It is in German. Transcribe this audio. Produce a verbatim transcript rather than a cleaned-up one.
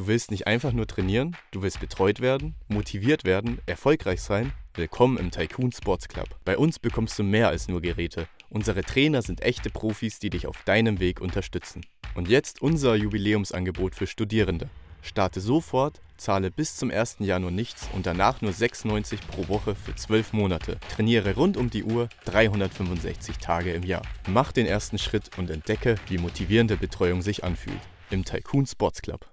Du willst nicht einfach nur trainieren, du willst betreut werden, motiviert werden, erfolgreich sein? Willkommen im Tycoon Sports Club. Bei uns bekommst du mehr als nur Geräte. Unsere Trainer sind echte Profis, die dich auf deinem Weg unterstützen. Und jetzt unser Jubiläumsangebot für Studierende. Starte sofort, zahle bis zum ersten Januar nichts und danach nur sechs Euro neunzig pro Woche für zwölf Monate. Trainiere rund um die Uhr, dreihundertfünfundsechzig Tage im Jahr. Mach den ersten Schritt und entdecke, wie motivierende Betreuung sich anfühlt. Im Tycoon Sports Club.